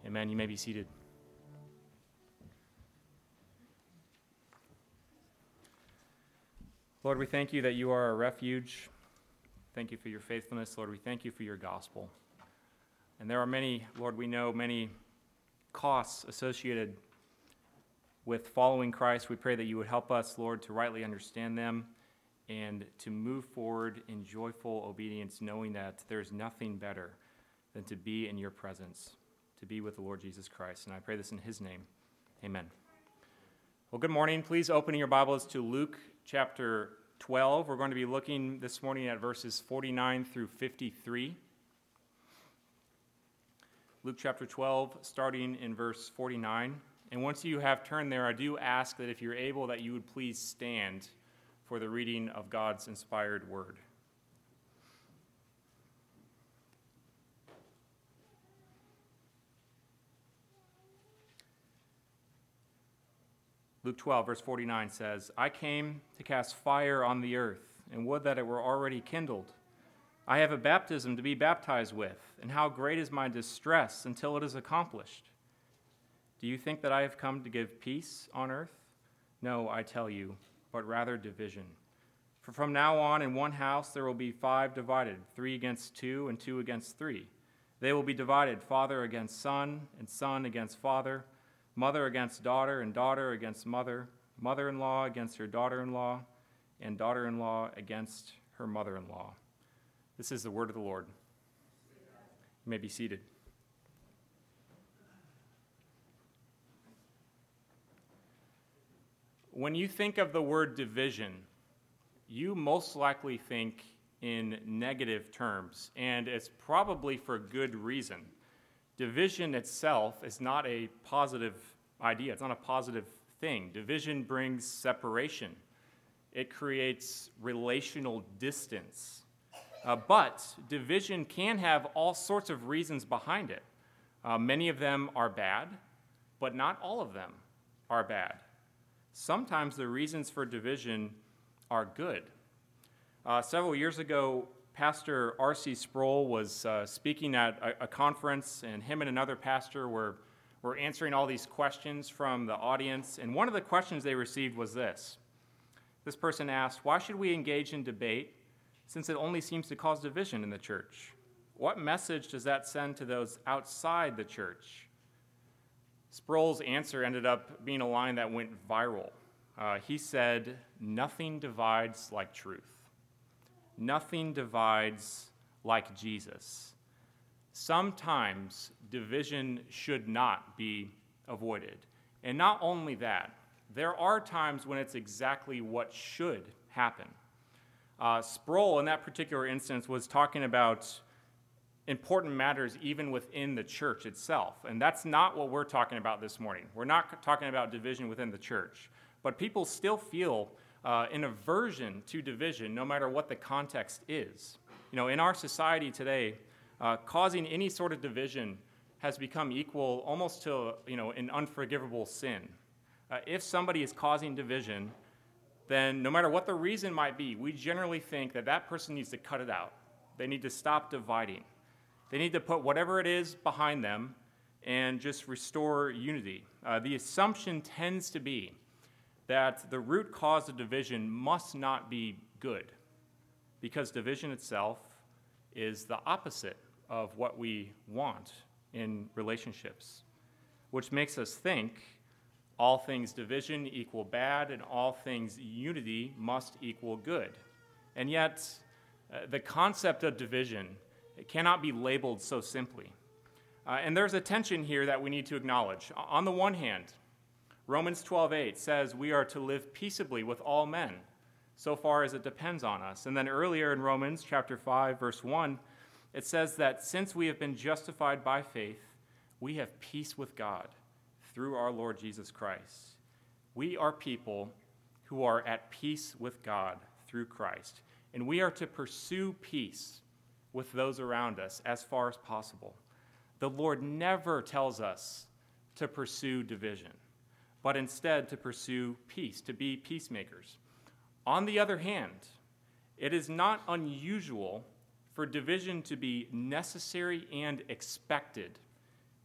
Amen. You may be seated. Lord, we thank you that you are our refuge. Thank you for your faithfulness. Lord, we thank you for your gospel. And there are many, Lord, we know many costs associated with following Christ. We pray that you would help us, Lord, to rightly understand them and to move forward in joyful obedience, knowing that there's nothing better than to be in your presence, to be with the Lord Jesus Christ. And I pray this in his name. Amen. Well, good morning. Please open your Bibles to Luke chapter 12. We're going to be looking this morning at verses 49 through 53. Luke chapter 12, starting in verse 49. And once you have turned there, I do ask that if you're able, that you would please stand for the reading of God's inspired word. Luke 12, verse 49 says, I came to cast fire on the earth, and would that it were already kindled. I have a baptism to be baptized with, and how great is my distress until it is accomplished. Do you think that I have come to give peace on earth? No, I tell you, but rather division. For from now on in one house there will be 5 divided, 3 against 2 and 2 against 3. They will be divided, father against son, and son against father, mother against daughter, and daughter against mother, mother-in-law against her daughter-in-law, and daughter-in-law against her mother-in-law. This is the word of the Lord. You may be seated. When you think of the word division, you most likely think in negative terms, and it's probably for good reason. Division itself is not a positive idea. It's not a positive thing. Division brings separation. It creates relational distance. But division can have all sorts of reasons behind it. Many of them are bad, but not all of them are bad. Sometimes the reasons for division are good. Several years ago, Pastor R.C. Sproul was speaking at a conference, and him and another pastor were answering all these questions from the audience. And one of the questions they received was this. This person asked, why should we engage in debate since it only seems to cause division in the church? What message does that send to those outside the church? Sproul's answer ended up being a line that went viral. He said, nothing divides like truth. Nothing divides like Jesus. Sometimes division should not be avoided. And not only that, there are times when it's exactly what should happen. Sproul, in that particular instance, was talking about important matters even within the church itself. And that's not what we're talking about this morning. We're not talking about division within the church. But people still feel an aversion to division, no matter what the context is. You know, in our society today, causing any sort of division has become equal almost to, an unforgivable sin. If somebody is causing division, then no matter what the reason might be, we generally think that that person needs to cut it out. They need to stop dividing. They need to put whatever it is behind them and just restore unity. The assumption tends to be that the root cause of division must not be good, because division itself is the opposite of what we want in relationships, which makes us think all things division equal bad and all things unity must equal good. And yet, the concept of division, it cannot be labeled so simply. And there's a tension here that we need to acknowledge. On the one hand, Romans 12:8 says we are to live peaceably with all men, so far as it depends on us. And then earlier in Romans chapter 5, verse 1, it says that since we have been justified by faith, we have peace with God through our Lord Jesus Christ. We are people who are at peace with God through Christ, and we are to pursue peace with those around us as far as possible. The Lord never tells us to pursue division, but instead to pursue peace, to be peacemakers. On the other hand, it is not unusual for division to be necessary and expected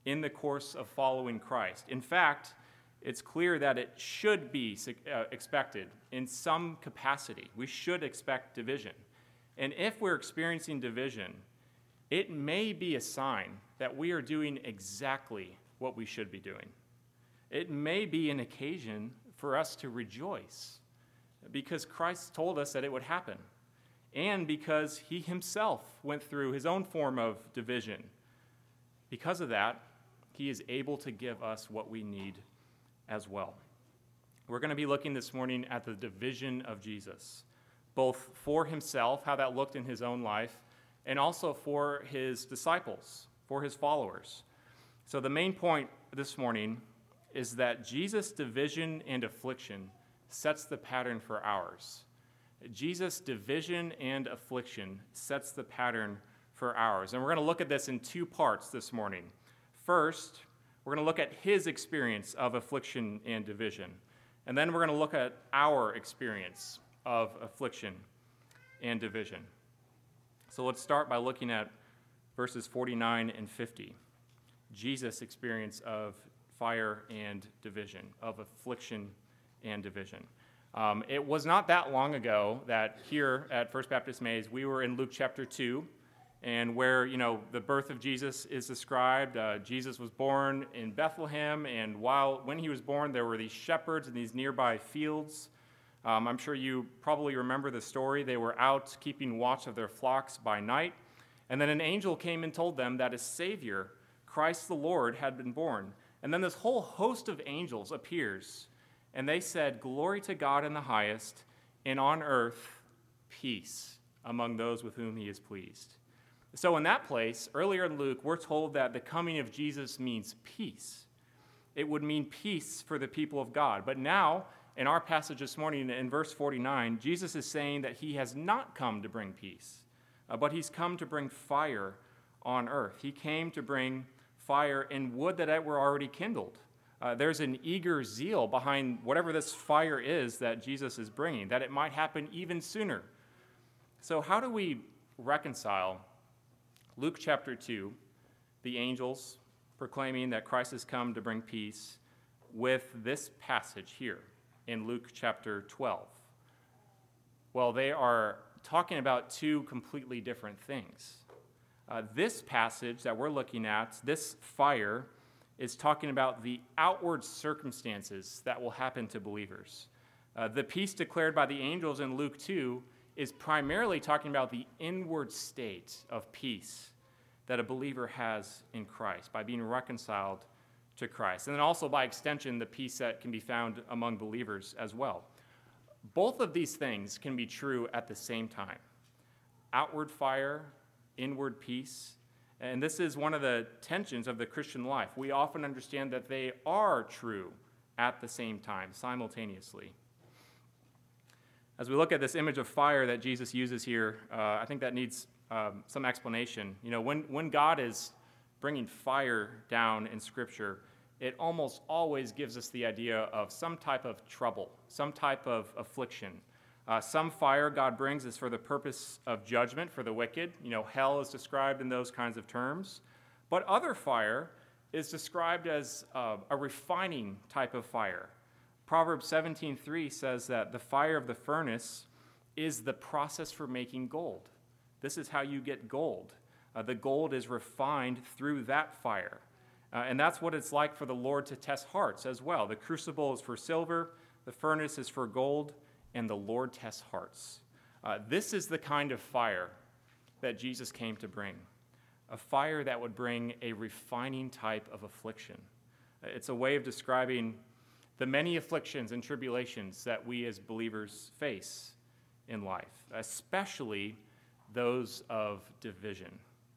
in the course of following Christ. In fact, it's clear that it should be expected in some capacity. We should expect division. And if we're experiencing division, it may be a sign that we are doing exactly what we should be doing. It may be an occasion for us to rejoice because Christ told us that it would happen, and because he himself went through his own form of division. Because of that, he is able to give us what we need as well. We're going to be looking this morning at the division of Jesus, both for himself, how that looked in his own life, and also for his disciples, for his followers. So the main point this morning is that Jesus' division and affliction sets the pattern for ours. Jesus' division and affliction sets the pattern for ours. And we're going to look at this in two parts this morning. First, we're going to look at his experience of affliction and division. And then we're going to look at our experience of affliction and division. So let's start by looking at verses 49 and 50. Jesus' experience of fire and division, of affliction and division. It was not that long ago that here at First Baptist Mays, we were in Luke chapter 2, and where, the birth of Jesus is described. Jesus was born in Bethlehem, and when he was born, there were these shepherds in these nearby fields. I'm sure you probably remember the story. They were out keeping watch of their flocks by night, and then an angel came and told them that a Savior, Christ the Lord, had been born. And then this whole host of angels appears, and they said, "Glory to God in the highest, and on earth peace among those with whom he is pleased." So in that place, earlier in Luke, we're told that the coming of Jesus means peace. It would mean peace for the people of God. But now, in our passage this morning, in verse 49, Jesus is saying that he has not come to bring peace, but he's come to bring fire on earth. He came to bring fire and wood that were already kindled. There's an eager zeal behind whatever this fire is that Jesus is bringing, that it might happen even sooner. So how do we reconcile Luke chapter 2, the angels proclaiming that Christ has come to bring peace, with this passage here in Luke chapter 12? Well, they are talking about two completely different things. This passage that we're looking at, this fire, is talking about the outward circumstances that will happen to believers. The peace declared by the angels in Luke 2 is primarily talking about the inward state of peace that a believer has in Christ by being reconciled to Christ. And then also, by extension, the peace that can be found among believers as well. Both of these things can be true at the same time. Outward fire, inward peace. And this is one of the tensions of the Christian life. We often understand that they are true at the same time, simultaneously. As we look at this image of fire that Jesus uses here, I think that needs some explanation. When God is bringing fire down in Scripture, it almost always gives us the idea of some type of trouble, some type of affliction. Some fire God brings is for the purpose of judgment for the wicked. Hell is described in those kinds of terms. But other fire is described as a refining type of fire. Proverbs 17:3 says that the fire of the furnace is the process for making gold. This is how you get gold. The gold is refined through that fire. And that's what it's like for the Lord to test hearts as well. The crucible is for silver, the furnace is for gold, and the Lord tests hearts. This is the kind of fire that Jesus came to bring, a fire that would bring a refining type of affliction. It's a way of describing the many afflictions and tribulations that we as believers face in life, especially those of division.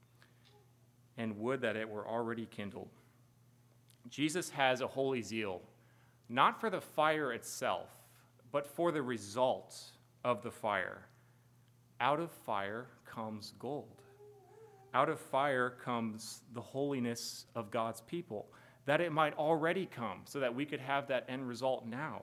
And would that it were already kindled. Jesus has a holy zeal, not for the fire itself, but for the result of the fire. Out of fire comes gold. Out of fire comes the holiness of God's people, that it might already come, so that we could have that end result now.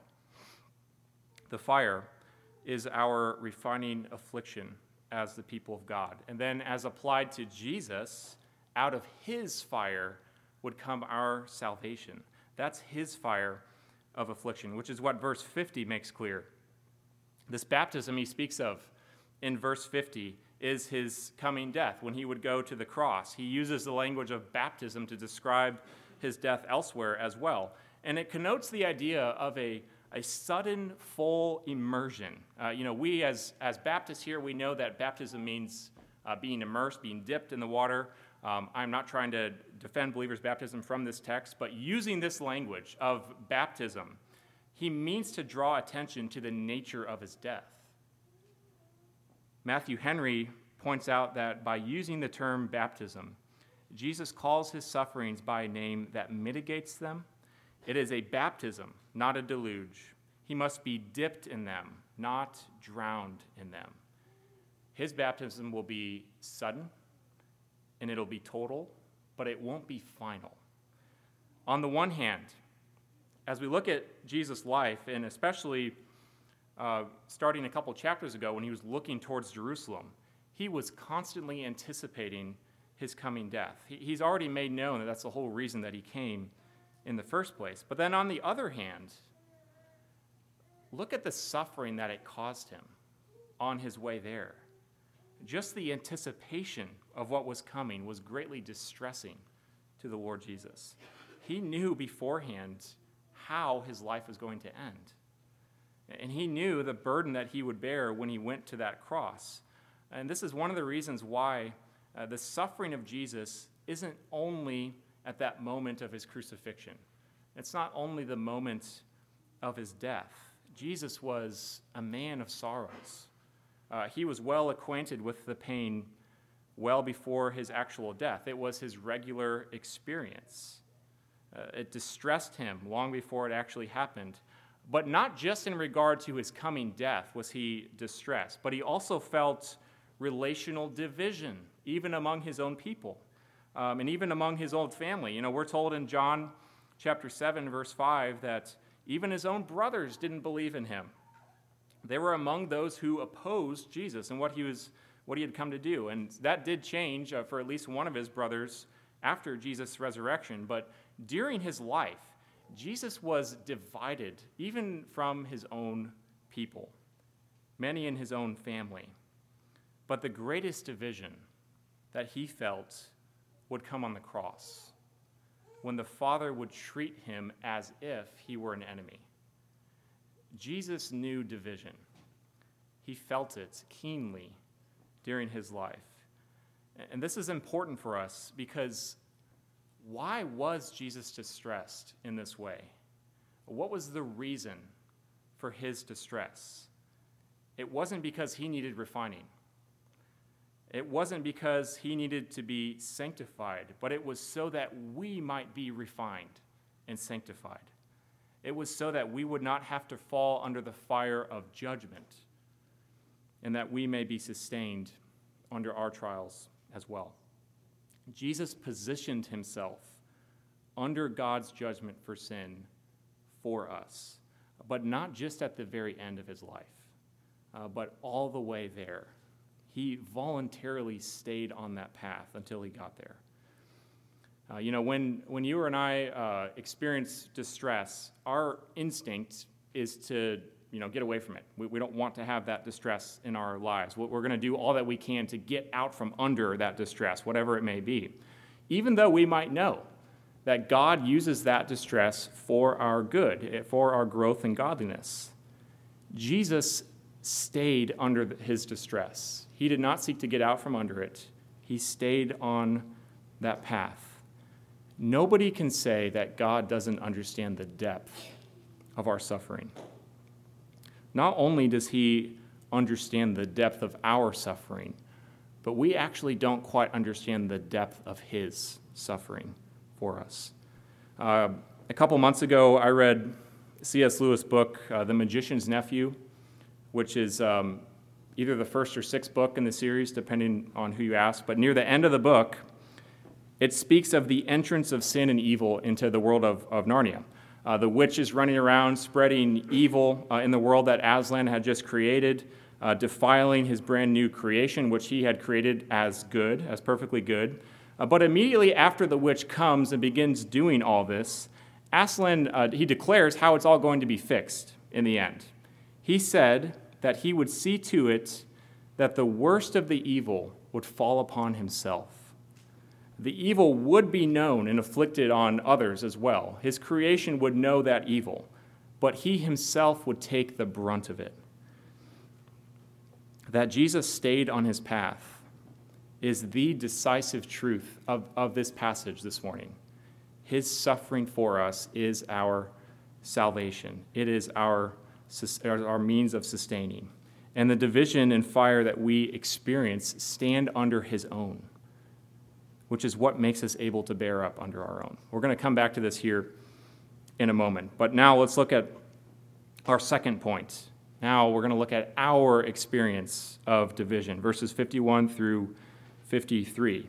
The fire is our refining affliction as the people of God. And then as applied to Jesus, out of his fire would come our salvation. That's his fire of affliction, which is what verse 50 makes clear. This baptism he speaks of in verse 50 is his coming death, when he would go to the cross. He uses the language of baptism to describe his death elsewhere as well. And it connotes the idea of a sudden, full immersion. We as Baptists here, we know that baptism means being immersed, being dipped in the water. I'm not trying to defend believers' baptism from this text, but using this language of baptism, he means to draw attention to the nature of his death. Matthew Henry points out that by using the term baptism, Jesus calls his sufferings by a name that mitigates them. It is a baptism, not a deluge. He must be dipped in them, not drowned in them. His baptism will be sudden, and it'll be total, but it won't be final. On the one hand, as we look at Jesus' life, and especially starting a couple chapters ago when he was looking towards Jerusalem, he was constantly anticipating his coming death. He's already made known that that's the whole reason that he came in the first place. But then on the other hand, look at the suffering that it caused him on his way there. Just the anticipation of what was coming was greatly distressing to the Lord Jesus. He knew beforehand how his life was going to end. And he knew the burden that he would bear when he went to that cross. And this is one of the reasons why the suffering of Jesus isn't only at that moment of his crucifixion. It's not only the moment of his death. Jesus was a man of sorrows. He was well acquainted with the pain well before his actual death. It was his regular experience. It distressed him long before it actually happened. But not just in regard to his coming death was he distressed, but he also felt relational division, even among his own people, and even among his own family. We're told in John chapter 7, verse 5, that even his own brothers didn't believe in him. They were among those who opposed Jesus and what he had come to do. And that did change for at least one of his brothers after Jesus' resurrection. But during his life, Jesus was divided even from his own people, many in his own family. But the greatest division that he felt would come on the cross, when the Father would treat him as if he were an enemy. Jesus knew division. He felt it keenly during his life. And this is important for us because why was Jesus distressed in this way? What was the reason for his distress? It wasn't because he needed refining. It wasn't because he needed to be sanctified, but it was so that we might be refined and sanctified. It was so that we would not have to fall under the fire of judgment and that we may be sustained under our trials as well. Jesus positioned himself under God's judgment for sin for us, but not just at the very end of his life, but all the way there. He voluntarily stayed on that path until he got there. When you and I experience distress, our instinct is to get away from it. We don't want to have that distress in our lives. We're going to do all that we can to get out from under that distress, whatever it may be, even though we might know that God uses that distress for our good, for our growth and godliness. Jesus stayed under his distress. He did not seek to get out from under it. He stayed on that path. Nobody can say that God doesn't understand the depth of our suffering. Not only does he understand the depth of our suffering, but we actually don't quite understand the depth of his suffering for us. A couple months ago, I read C.S. Lewis' book, The Magician's Nephew, which is either the first or sixth book in the series, depending on who you ask. But near the end of the book, it speaks of the entrance of sin and evil into the world of Narnia. The witch is running around spreading evil in the world that Aslan had just created, defiling his brand new creation, which he had created as good, as perfectly good. But immediately after the witch comes and begins doing all this, Aslan, he declares how it's all going to be fixed in the end. He said that he would see to it that the worst of the evil would fall upon himself. The evil would be known and inflicted on others as well. His creation would know that evil, but he himself would take the brunt of it. That Jesus stayed on his path is the decisive truth of this passage this morning. His suffering for us is our salvation. It is our means of sustaining. And the division and fire that we experience stand under his own, which is what makes us able to bear up under our own. We're going to come back to this here in a moment. But now let's look at our second point. Now we're going to look at our experience of division, verses 51 through 53.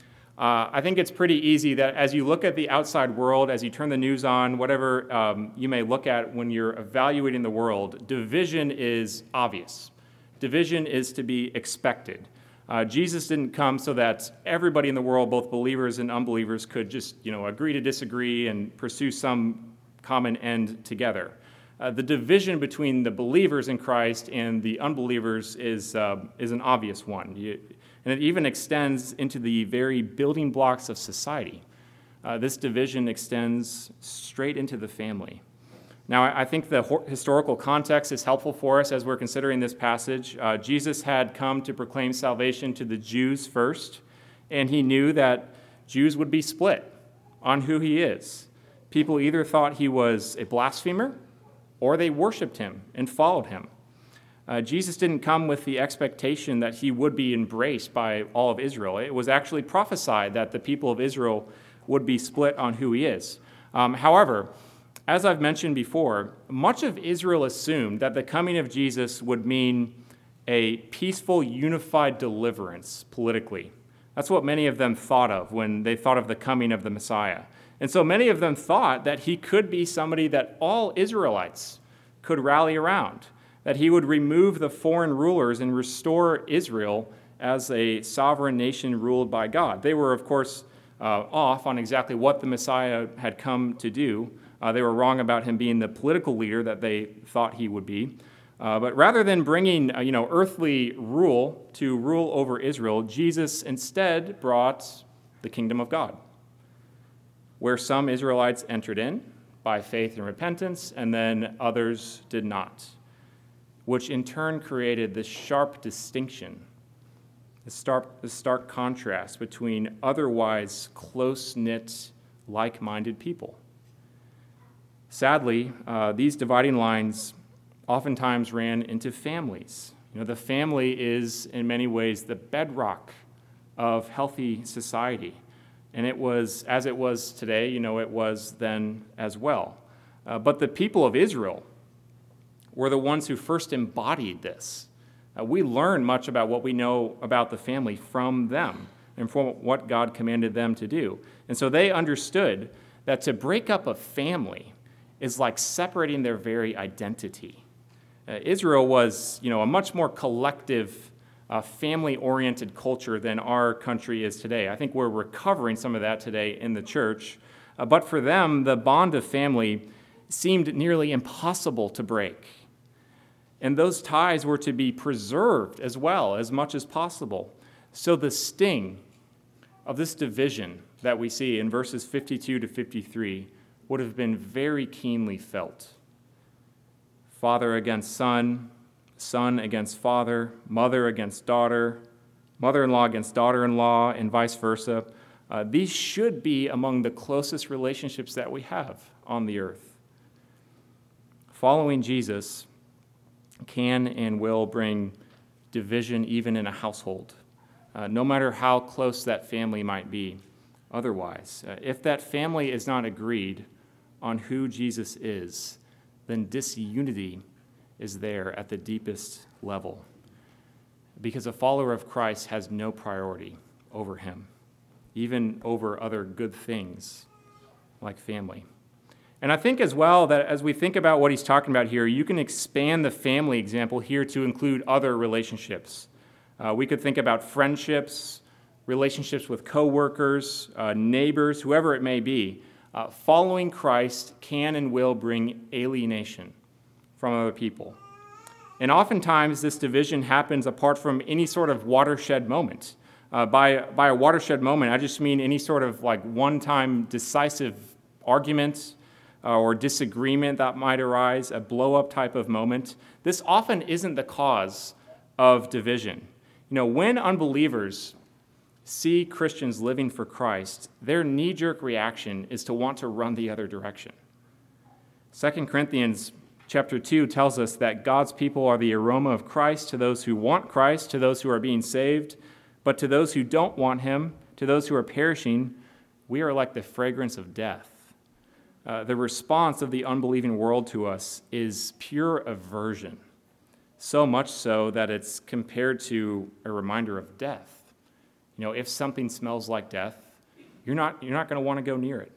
I think it's pretty easy that as you look at the outside world, as you turn the news on, whatever you may look at when you're evaluating the world, division is obvious. Division is to be expected. Jesus didn't come so that everybody in the world, both believers and unbelievers, could just agree to disagree and pursue some common end together. The division between the believers in Christ and the unbelievers is an obvious one. And it even extends into the very building blocks of society. This division extends straight into the family. Now, I think the historical context is helpful for us as we're considering this passage. Jesus had come to proclaim salvation to the Jews first, and he knew that Jews would be split on who he is. People either thought he was a blasphemer, or they worshiped him and followed him. Jesus didn't come with the expectation that he would be embraced by all of Israel. It was actually prophesied that the people of Israel would be split on who he is. However, as I've mentioned before, much of Israel assumed that the coming of Jesus would mean a peaceful, unified deliverance politically. That's what many of them thought of when they thought of the coming of the Messiah. And so many of them thought that he could be somebody that all Israelites could rally around, that he would remove the foreign rulers and restore Israel as a sovereign nation ruled by God. They were, of course, off on exactly what the Messiah had come to do. They were wrong about him being the political leader that they thought he would be. But rather than bringing, earthly rule to rule over Israel, Jesus instead brought the kingdom of God, where some Israelites entered in by faith and repentance, and then others did not, which in turn created this sharp distinction, this stark contrast between otherwise close-knit, like-minded people. Sadly, these dividing lines oftentimes ran into families. The family is, in many ways, the bedrock of healthy society. And it was, as it was today, it was then as well. But the people of Israel were the ones who first embodied this. We learn much about what we know about the family from them and from what God commanded them to do. And so they understood that to break up a family is like separating their very identity. Israel was, a much more collective, family-oriented culture than our country is today. I think we're recovering some of that today in the church. But for them, the bond of family seemed nearly impossible to break. And those ties were to be preserved as well, as much as possible. So the sting of this division that we see in verses 52 to 53 would have been very keenly felt. Father against son, son against father, mother against daughter, mother-in-law against daughter-in-law, and vice versa. These should be among the closest relationships that we have on the earth. Following Jesus can and will bring division even in a household, no matter how close that family might be otherwise. If that family is not agreed on who Jesus is, then disunity is there at the deepest level, because a follower of Christ has no priority over him, even over other good things like family. And I think as well that as we think about what he's talking about here, you can expand the family example here to include other relationships. We could think about friendships, relationships with coworkers, neighbors, whoever it may be, following Christ can and will bring alienation from other people. And oftentimes this division happens apart from any sort of watershed moment. By a watershed moment, I just mean any sort of like one-time decisive argument or disagreement that might arise, a blow-up type of moment. This often isn't the cause of division. When unbelievers see Christians living for Christ, their knee-jerk reaction is to want to run the other direction. 2 Corinthians chapter 2 tells us that God's people are the aroma of Christ to those who want Christ, to those who are being saved, but to those who don't want him, to those who are perishing, we are like the fragrance of death. The response of the unbelieving world to us is pure aversion, so much so that it's compared to a reminder of death. If something smells like death, you're not going to want to go near it.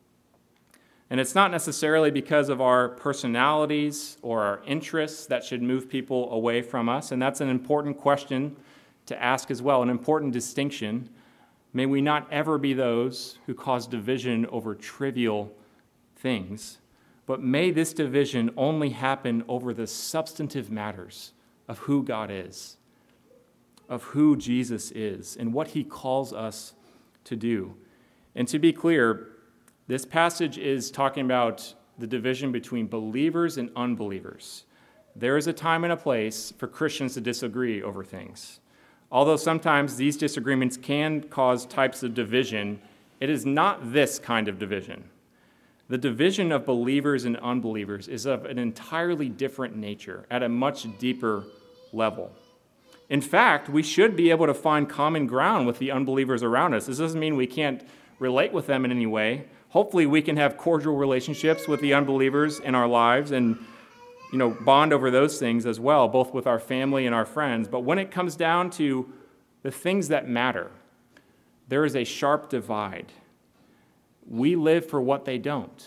And it's not necessarily because of our personalities or our interests that should move people away from us, and that's an important question to ask as well, an important distinction. May we not ever be those who cause division over trivial things, but may this division only happen over the substantive matters of who God is, of who Jesus is, and what he calls us to do. And to be clear, this passage is talking about the division between believers and unbelievers. There is a time and a place for Christians to disagree over things. Although sometimes these disagreements can cause types of division, it is not this kind of division. The division of believers and unbelievers is of an entirely different nature, at a much deeper level. In fact, we should be able to find common ground with the unbelievers around us. This doesn't mean we can't relate with them in any way. Hopefully we can have cordial relationships with the unbelievers in our lives and bond over those things as well, both with our family and our friends. But when it comes down to the things that matter, there is a sharp divide. We live for what they don't.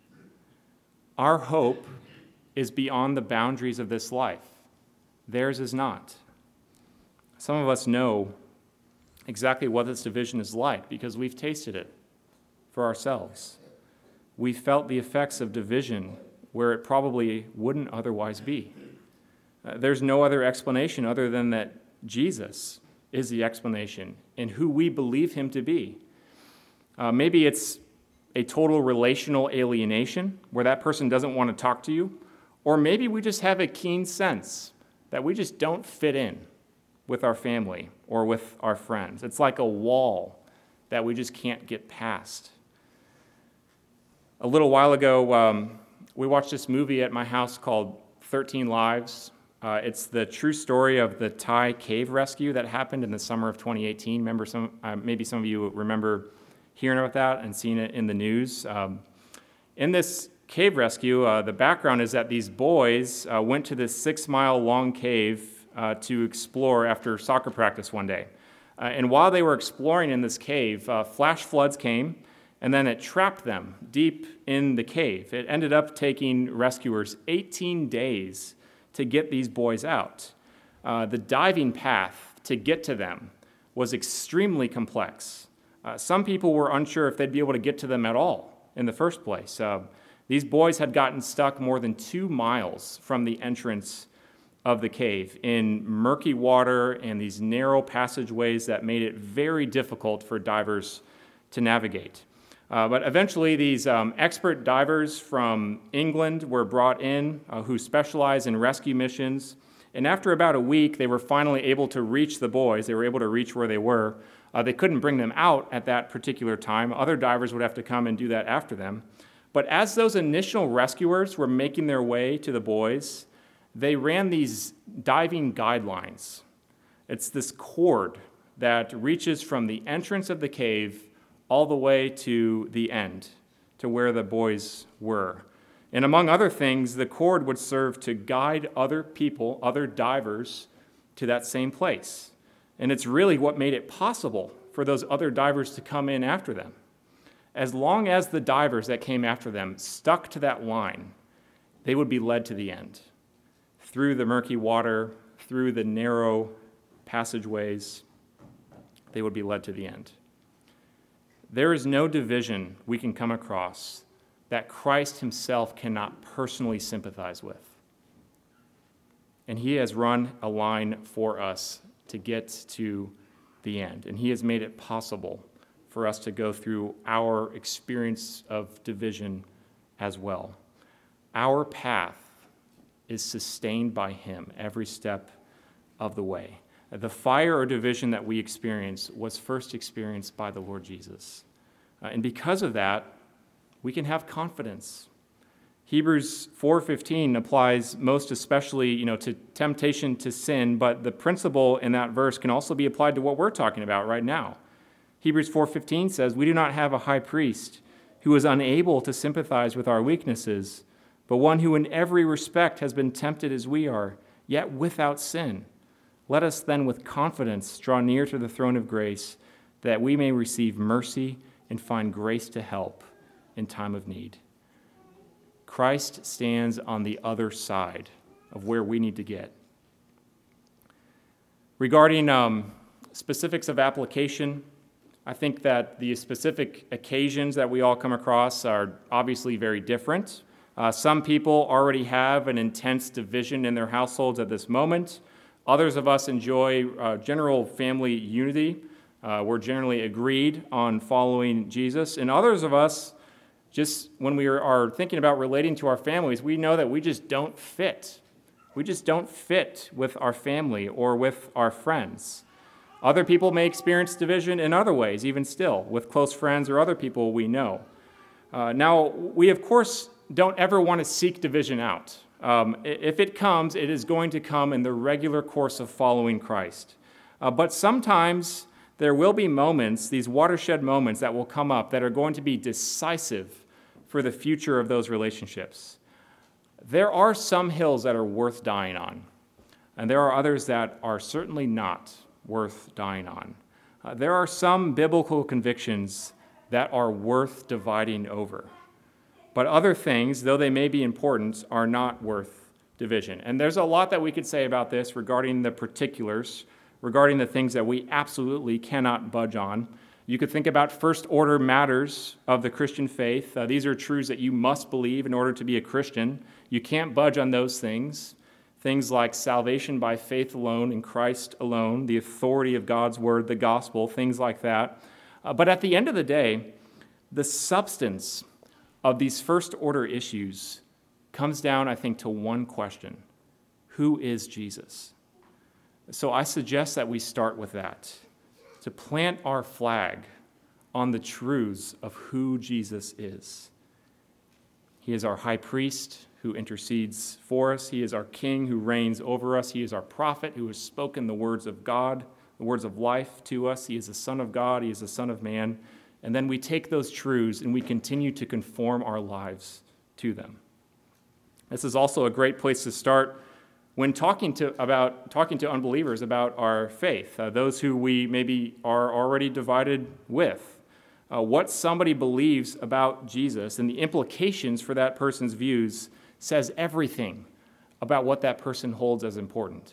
Our hope is beyond the boundaries of this life. Theirs is not. Some of us know exactly what this division is like because we've tasted it for ourselves. We felt the effects of division where it probably wouldn't otherwise be. There's no other explanation other than that Jesus is the explanation and who we believe him to be. Maybe it's a total relational alienation where that person doesn't want to talk to you, or maybe we just have a keen sense that we just don't fit in with our family or with our friends. It's like a wall that we just can't get past. A little while ago, we watched this movie at my house called 13 Lives. It's the true story of the Thai cave rescue that happened in the summer of 2018. Maybe some of you remember hearing about that and seeing it in the news. In this cave rescue, the background is that these boys went to this 6-mile-long cave to explore after soccer practice one day. And while they were exploring in this cave, flash floods came, and then it trapped them deep in the cave. It ended up taking rescuers 18 days to get these boys out. The diving path to get to them was extremely complex. Some people were unsure if they'd be able to get to them at all in the first place. These boys had gotten stuck more than 2 miles from the entrance of the cave in murky water and these narrow passageways that made it very difficult for divers to navigate. But eventually these expert divers from England were brought in who specialize in rescue missions. And after about a week, they were finally able to reach the boys. They were able to reach where they were. They couldn't bring them out at that particular time. Other divers would have to come and do that after them. But as those initial rescuers were making their way to the boys, they ran these diving guidelines. It's this cord that reaches from the entrance of the cave all the way to the end, to where the boys were. And among other things, the cord would serve to guide other people, other divers, to that same place. And it's really what made it possible for those other divers to come in after them. As long as the divers that came after them stuck to that line, they would be led to the end, through the murky water, through the narrow passageways, they would be led to the end. There is no division we can come across that Christ himself cannot personally sympathize with. And he has run a line for us to get to the end. And he has made it possible for us to go through our experience of division as well. Our path is sustained by him every step of the way. The fire or division that we experience was first experienced by the Lord Jesus. And because of that, we can have confidence. Hebrews 4:15 applies most especially, to temptation to sin, but the principle in that verse can also be applied to what we're talking about right now. Hebrews 4:15 says, "We do not have a high priest who is unable to sympathize with our weaknesses, but one who in every respect has been tempted as we are, yet without sin. Let us then with confidence draw near to the throne of grace, that we may receive mercy and find grace to help in time of need." Christ stands on the other side of where we need to get. Regarding specifics of application, I think that the specific occasions that we all come across are obviously very different. Some people already have an intense division in their households at this moment. Others of us enjoy general family unity. We're generally agreed on following Jesus. And others of us, just when we are thinking about relating to our families, we know that we just don't fit. We just don't fit with our family or with our friends. Other people may experience division in other ways, even still, with close friends or other people we know. Now, we, of course, don't ever want to seek division out. If it comes, it is going to come in the regular course of following Christ. But sometimes there will be moments, these watershed moments that will come up that are going to be decisive for the future of those relationships. There are some hills that are worth dying on, and there are others that are certainly not worth dying on. There are some biblical convictions that are worth dividing over. But other things, though they may be important, are not worth division. And there's a lot that we could say about this regarding the particulars, regarding the things that we absolutely cannot budge on. You could think about first-order matters of the Christian faith. These are truths that you must believe in order to be a Christian. You can't budge on those things. Things like salvation by faith alone, in Christ alone, the authority of God's word, the gospel, things like that. But at the end of the day, the substance of these first-order issues comes down, I think, to one question: who is Jesus? So I suggest that we start with that, to plant our flag on the truths of who Jesus is. He is our high priest who intercedes for us. He is our king who reigns over us. He is our prophet who has spoken the words of God, the words of life to us. He is the Son of God. He is the Son of Man. And then we take those truths and we continue to conform our lives to them. This is also a great place to start when talking to unbelievers about our faith, those who we maybe are already divided with. What somebody believes about Jesus and the implications for that person's views says everything about what that person holds as important.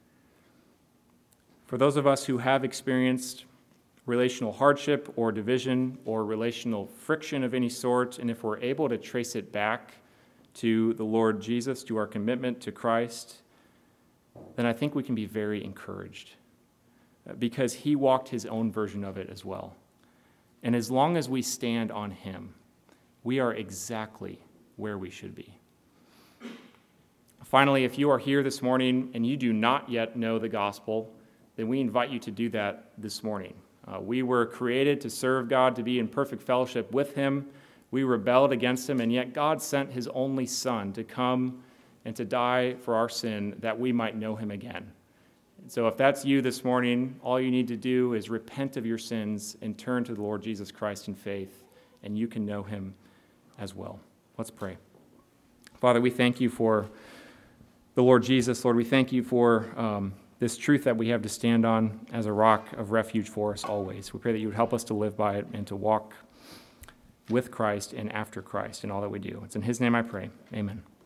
For those of us who have experienced relational hardship or division or relational friction of any sort, and if we're able to trace it back to the Lord Jesus, to our commitment to Christ, then I think we can be very encouraged because he walked his own version of it as well. And as long as we stand on him, we are exactly where we should be. Finally, if you are here this morning and you do not yet know the gospel, then we invite you to do that this morning. We were created to serve God, to be in perfect fellowship with him. We rebelled against him, and yet God sent his only Son to come and to die for our sin that we might know him again. And so if that's you this morning, all you need to do is repent of your sins and turn to the Lord Jesus Christ in faith, and you can know him as well. Let's pray. Father, we thank you for the Lord Jesus. Lord, we thank you for this truth that we have to stand on as a rock of refuge for us always. We pray that you would help us to live by it and to walk with Christ and after Christ in all that we do. It's in his name I pray. Amen.